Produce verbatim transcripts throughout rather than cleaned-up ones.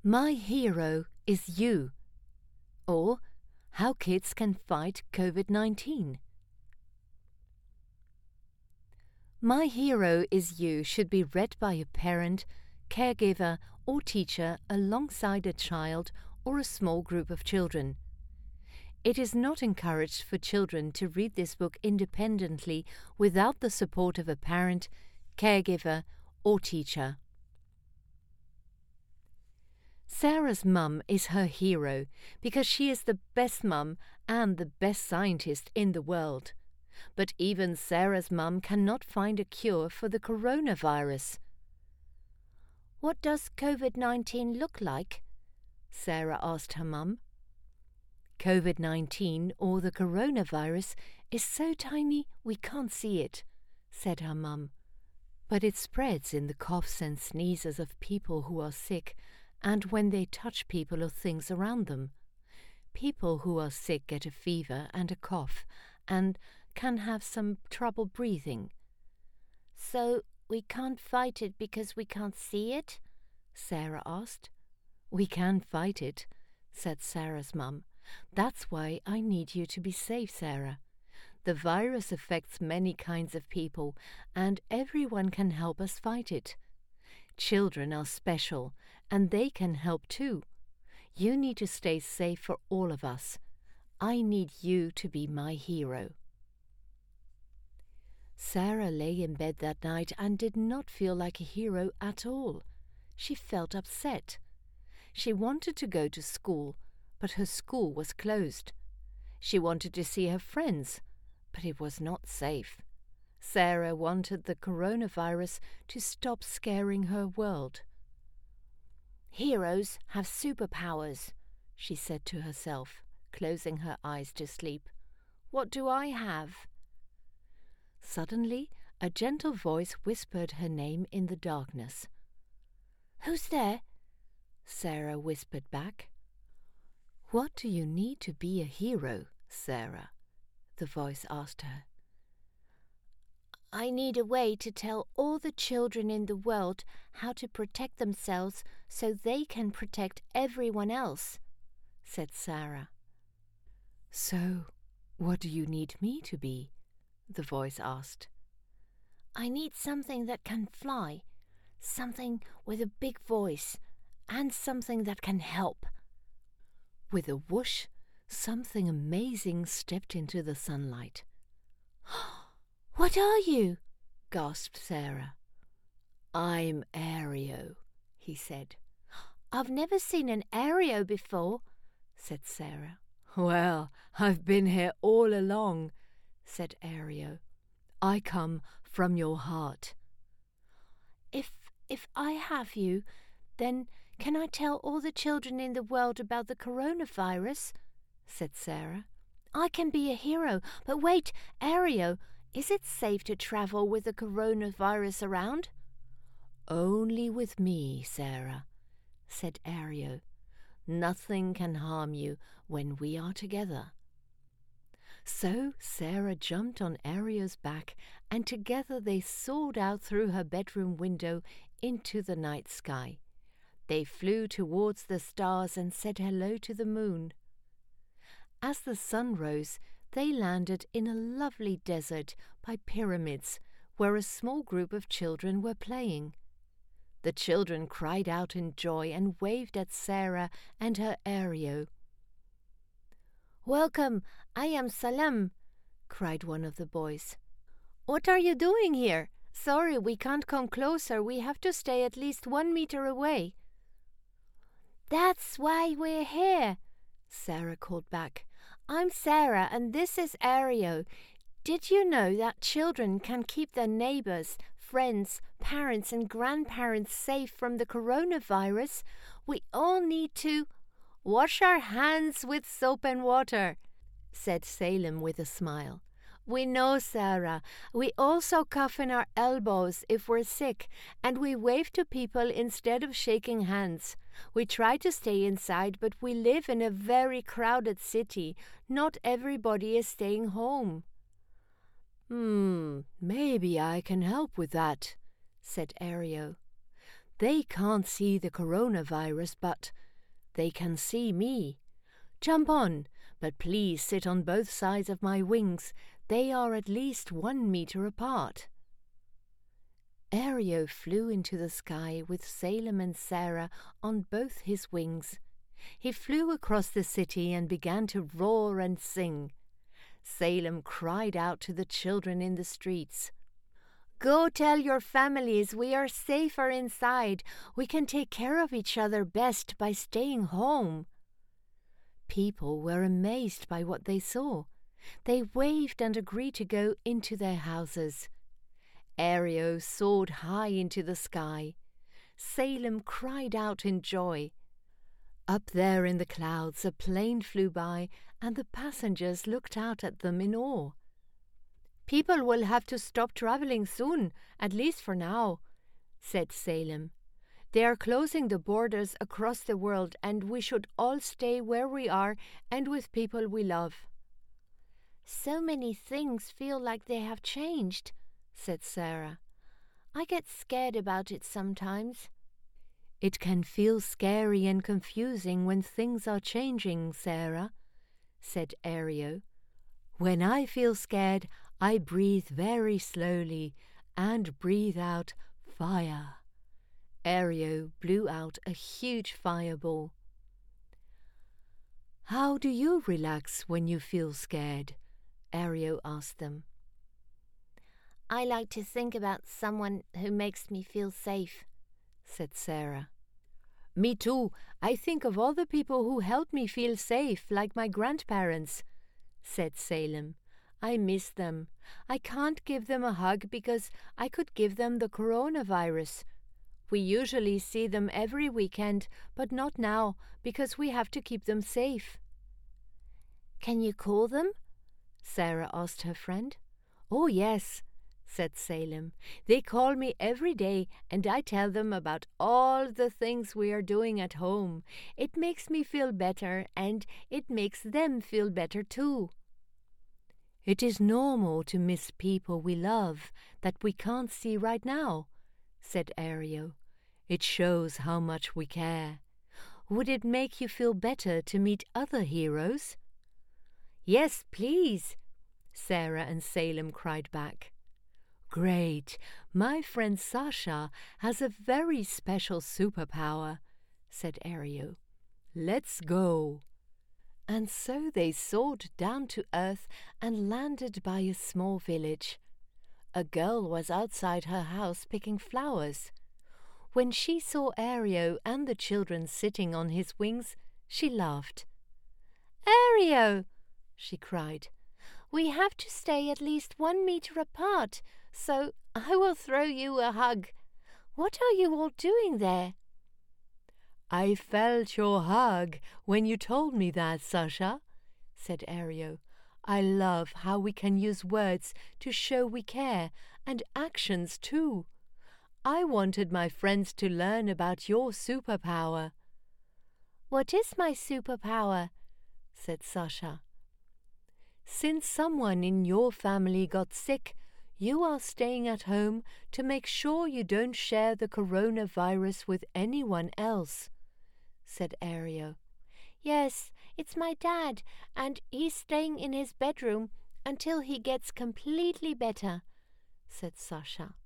My Hero is You, or How Kids Can Fight COVID nineteen. My Hero is You should be read by a parent, caregiver, or teacher alongside a child or a small group of children. It is not encouraged for children to read this book independently without the support of a parent, caregiver, or teacher. Sarah's mum is her hero because she is the best mum and the best scientist in the world. But even Sarah's mum cannot find a cure for the coronavirus. "What does COVID nineteen look like?" Sarah asked her mum. COVID nineteen, or the coronavirus, is so tiny we can't see it, said her mum. But it spreads in the coughs and sneezes of people who are sick and when they touch people or things around them. People who are sick get a fever and a cough and can have some trouble breathing. "So we can't fight it because we can't see it?" Sarah asked. "We can fight it," said Sarah's mum. "That's why I need you to be safe, Sarah. The virus affects many kinds of people, and everyone can help us fight it. Children are special, and they can help too. You need to stay safe for all of us. I need you to be my hero." Sarah lay in bed that night and did not feel like a hero at all. She felt upset. She wanted to go to school, but her school was closed. She wanted to see her friends, but it was not safe. Sarah wanted the coronavirus to stop scaring her world. "Heroes have superpowers," she said to herself, closing her eyes to sleep. "What do I have?" Suddenly, a gentle voice whispered her name in the darkness. "Who's there?" Sarah whispered back. "What do you need to be a hero, Sarah?" the voice asked her. "I need a way to tell all the children in the world how to protect themselves so they can protect everyone else," said Sarah. "So, what do you need me to be?" the voice asked. "I need something that can fly, something with a big voice, and something that can help." With a whoosh, something amazing stepped into the sunlight. "What are you?" gasped Sarah. "I'm Aereo," he said. "I've never seen an Aereo before," said Sarah. "Well, I've been here all along," said Aereo. "I come from your heart." If if I have you, then can I tell all the children in the world about the coronavirus?" said Sarah. "I can be a hero, but wait, Aereo, is it safe to travel with the coronavirus around?" "Only with me, Sarah," said Aereo. "Nothing can harm you when we are together." So Sarah jumped on Aereo's back, and together they soared out through her bedroom window into the night sky. They flew towards the stars and said hello to the moon. As the sun rose, they landed in a lovely desert by pyramids, where a small group of children were playing. The children cried out in joy and waved at Sarah and her Aereo. "Welcome, I am Salam," cried one of the boys. "What are you doing here? Sorry, we can't come closer. We have to stay at least one meter away." "That's why we're here," Sarah called back. "I'm Sarah and this is Aereo. Did you know that children can keep their neighbors, friends, parents and grandparents safe from the coronavirus? We all need to wash our hands with soap and water," said Salem with a smile. "We know, Sarah. We also cough in our elbows if we're sick, and we wave to people instead of shaking hands. We try to stay inside, but we live in a very crowded city. Not everybody is staying home." "Hmm, maybe I can help with that," said Aereo. They can't see the coronavirus, but they can see me. Jump on, but please sit on both sides of my wings. They are at least one meter apart." Aereo flew into the sky with Salem and Sarah on both his wings. He flew across the city and began to roar and sing. Salem cried out to the children in the streets, "Go tell your families we are safer inside. We can take care of each other best by staying home." People were amazed by what they saw. They waved and agreed to go into their houses. Aereo soared high into the sky. Salem cried out in joy. Up there in the clouds a plane flew by, and the passengers looked out at them in awe. "People will have to stop traveling soon, at least for now," said Salem. "They are closing the borders across the world, and we should all stay where we are and with people we love." "So many things feel like they have changed," said Sarah. "I get scared about it sometimes." "It can feel scary and confusing when things are changing, Sarah," said Aereo. "When I feel scared, I breathe very slowly and breathe out fire." Aereo blew out a huge fireball. "How do you relax when you feel scared?" Aereo asked them. "I like to think about someone who makes me feel safe," said Sarah. "Me too. I think of all the people who helped me feel safe, like my grandparents," said Salem. "I miss them. I can't give them a hug because I could give them the coronavirus. We usually see them every weekend, but not now because we have to keep them safe." "Can you call them?" Sarah asked her friend. "Oh, yes," said Salem. "They call me every day, and I tell them about all the things we are doing at home. It makes me feel better, and it makes them feel better too." "It is normal to miss people we love that we can't see right now," said Aereo. "It shows how much we care. Would it make you feel better to meet other heroes?" "Yes, please," Sarah and Salem cried back. "Great! My friend Sasha has a very special superpower," said Aereo. "Let's go." And so they soared down to earth and landed by a small village. A girl was outside her house picking flowers. When she saw Aereo and the children sitting on his wings, she laughed. "Aereo," she cried, "we have to stay at least one meter apart, so I will throw you a hug. What are you all doing there?" "I felt your hug when you told me that, Sasha," said Aereo. "I love how we can use words to show we care, and actions too. I wanted my friends to learn about your superpower." "What is my superpower?" said Sasha. "Since someone in your family got sick, you are staying at home to make sure you don't share the coronavirus with anyone else," said Aereo. "Yes, it's my dad, and he's staying in his bedroom until he gets completely better," said Sasha.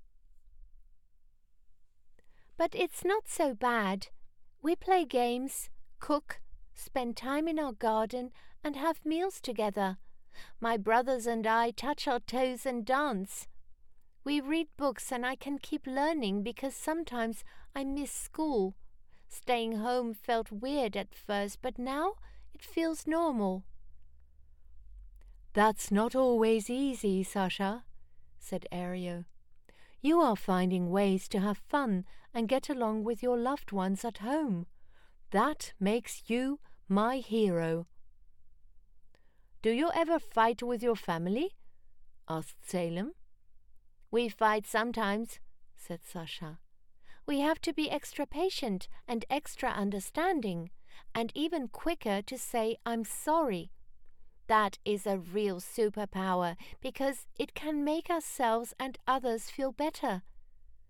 "But it's not so bad. We play games, cook, spend time in our garden, and have meals together. My brothers and I touch our toes and dance. We read books, and I can keep learning because sometimes I miss school. Staying home felt weird at first, but now it feels normal." "That's not always easy, Sasha," said Aereo. "You are finding ways to have fun and get along with your loved ones at home. That makes you my hero." "Do you ever fight with your family?" asked Salem. "We fight sometimes," said Sasha. "We have to be extra patient and extra understanding, and even quicker to say I'm sorry. That is a real superpower because it can make ourselves and others feel better."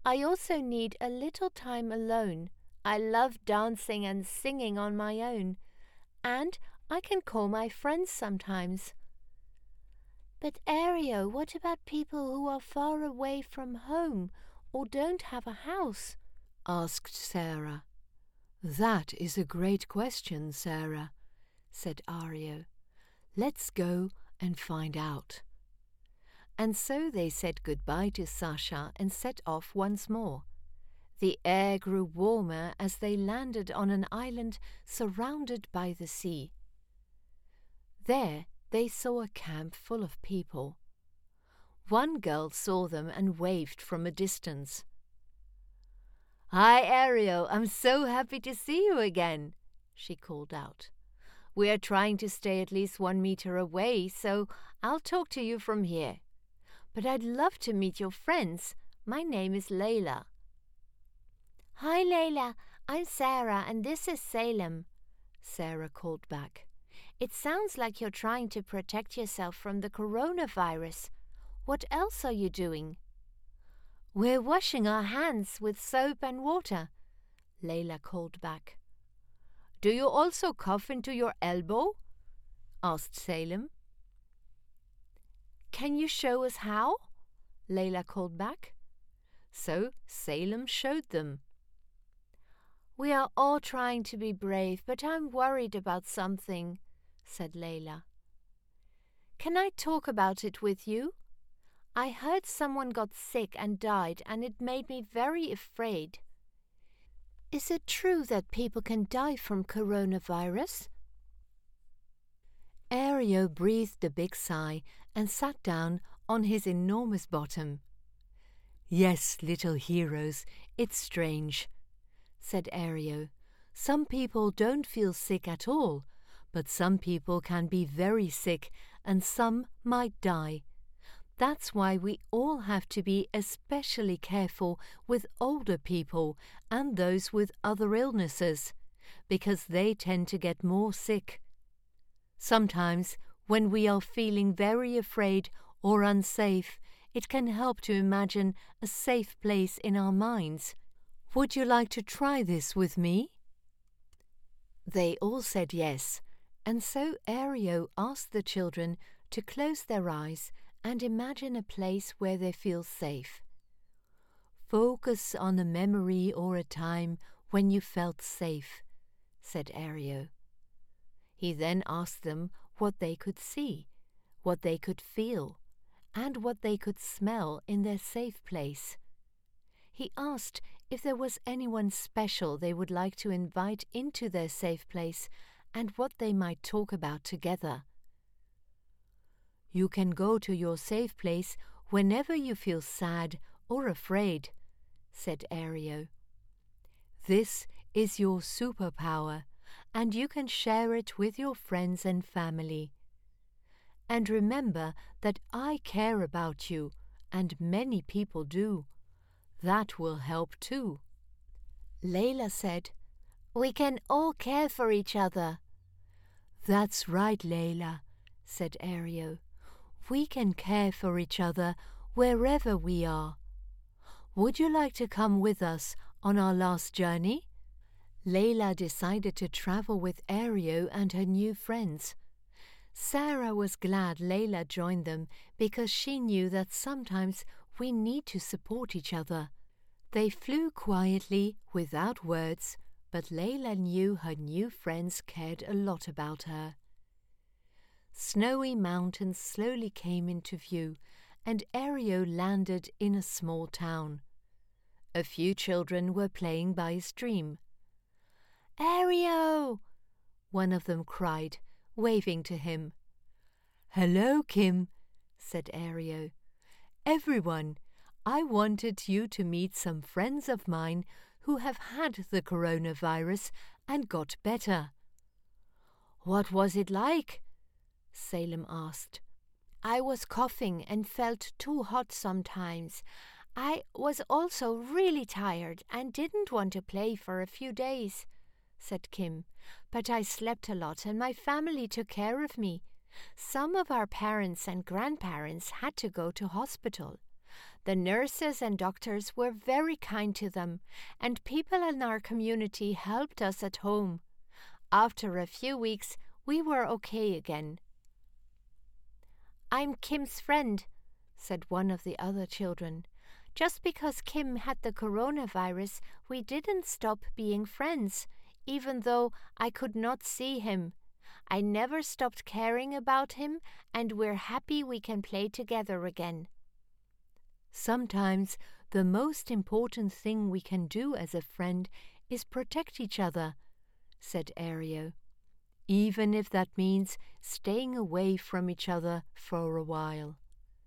I also need a little time alone. I love dancing and singing on my own, and I can call my friends sometimes. But Ario, what about people who are far away from home or don't have a house? Asked Sarah. That is a great question, Sarah, said Ario. Let's go and find out. And so they said goodbye to Sasha and set off once more. The air grew warmer as they landed on an island surrounded by the sea. There they saw a camp full of people. One girl saw them and waved from a distance. "Hi, Ario, I'm so happy to see you again," she called out. "We are trying to stay at least one meter away, so I'll talk to you from here. But I'd love to meet your friends. My name is Layla." "Hi, Layla. I'm Sarah, and this is Salem," Sarah called back. "It sounds like you're trying to protect yourself from the coronavirus. What else are you doing?" "We're washing our hands with soap and water," Layla called back. "Do you also cough into your elbow?" asked Salem. "Can you show us how?" Layla called back. So Salem showed them. "We are all trying to be brave, but I'm worried about something," said Layla. "Can I talk about it with you? I heard someone got sick and died, and it made me very afraid. Is it true that people can die from coronavirus?" Ario breathed a big sigh and sat down on his enormous bottom. "Yes, little heroes, it's strange," said Ario. "Some people don't feel sick at all, but some people can be very sick and some might die. That's why we all have to be especially careful with older people and those with other illnesses, because they tend to get more sick. Sometimes, when we are feeling very afraid or unsafe, it can help to imagine a safe place in our minds. Would you like to try this with me?" They all said yes, and so Ario asked the children to close their eyes and imagine a place where they feel safe. "Focus on a memory or a time when you felt safe," said Ario. He then asked them what they could see, what they could feel, and what they could smell in their safe place. He asked if there was anyone special they would like to invite into their safe place and what they might talk about together. "You can go to your safe place whenever you feel sad or afraid," said Ario. "This is your superpower, and you can share it with your friends and family. And remember that I care about you, and many people do. That will help too." Layla said, "We can all care for each other." "That's right, Layla," said Ario. "We can care for each other wherever we are. Would you like to come with us on our last journey?" Layla decided to travel with Ario and her new friends. Sarah was glad Layla joined them because she knew that sometimes we need to support each other. They flew quietly, without words, but Layla knew her new friends cared a lot about her. Snowy mountains slowly came into view, and Ario landed in a small town. A few children were playing by a stream. "Ario!" one of them cried, waving to him. "Hello, Kim," said Ario. "Everyone, I wanted you to meet some friends of mine who have had the coronavirus and got better." "What was it like?" Salem asked. "I was coughing and felt too hot sometimes. I was also really tired and didn't want to play for a few days," said Kim. "But I slept a lot and my family took care of me. Some of our parents and grandparents had to go to hospital. The nurses and doctors were very kind to them, and people in our community helped us at home. After a few weeks, we were okay again. "I'm Kim's friend," said one of the other children. "Just because Kim had the coronavirus, we didn't stop being friends, even though I could not see him. I never stopped caring about him, and we're happy we can play together again." "Sometimes the most important thing we can do as a friend is protect each other," said Aereo, "even if that means staying away from each other for a while."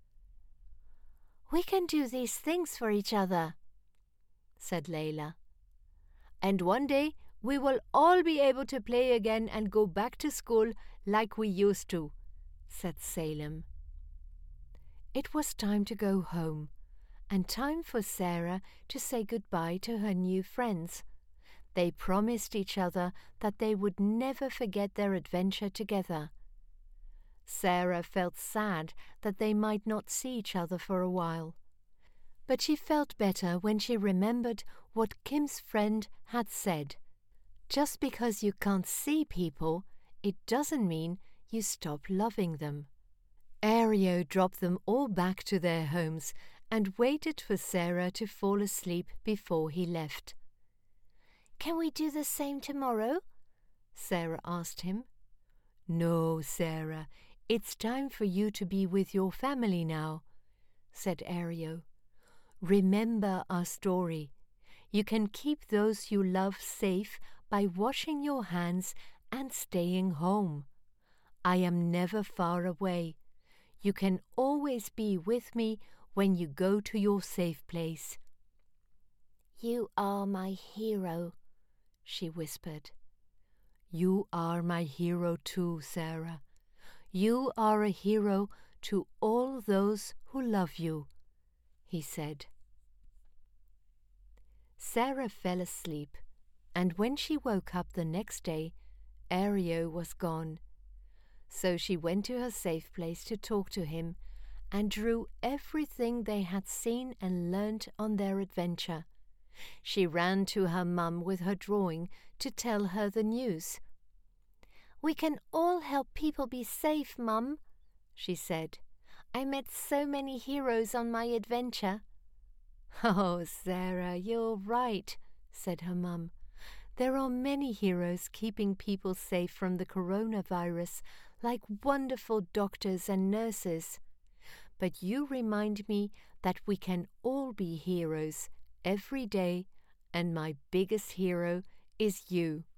"We can do these things for each other," said Layla. "And one day we will all be able to play again and go back to school like we used to," said Salem. It was time to go home, and time for Sarah to say goodbye to her new friends. They promised each other that they would never forget their adventure together. Sarah felt sad that they might not see each other for a while, but she felt better when she remembered what Kim's friend had said. Just because you can't see people, it doesn't mean you stop loving them. Aereo dropped them all back to their homes and waited for Sarah to fall asleep before he left. "Can we do the same tomorrow?" Sarah asked him. "No, Sarah, it's time for you to be with your family now," said Aereo. "Remember our story. You can keep those you love safe by washing your hands and staying home. I am never far away. You can always be with me when you go to your safe place." "You are my hero," she whispered. "You are my hero too, Sarah. You are a hero to all those who love you," he said. Sarah fell asleep, and when she woke up the next day, Aereo was gone. So she went to her safe place to talk to him and drew everything they had seen and learnt on their adventure. She ran to her mum with her drawing to tell her the news. "We can all help people be safe, Mum," she said. "I met so many heroes on my adventure." "Oh, Sarah, you're right," said her mum. "There are many heroes keeping people safe from the coronavirus, like wonderful doctors and nurses. But you remind me that we can all be heroes every day, and my biggest hero is you."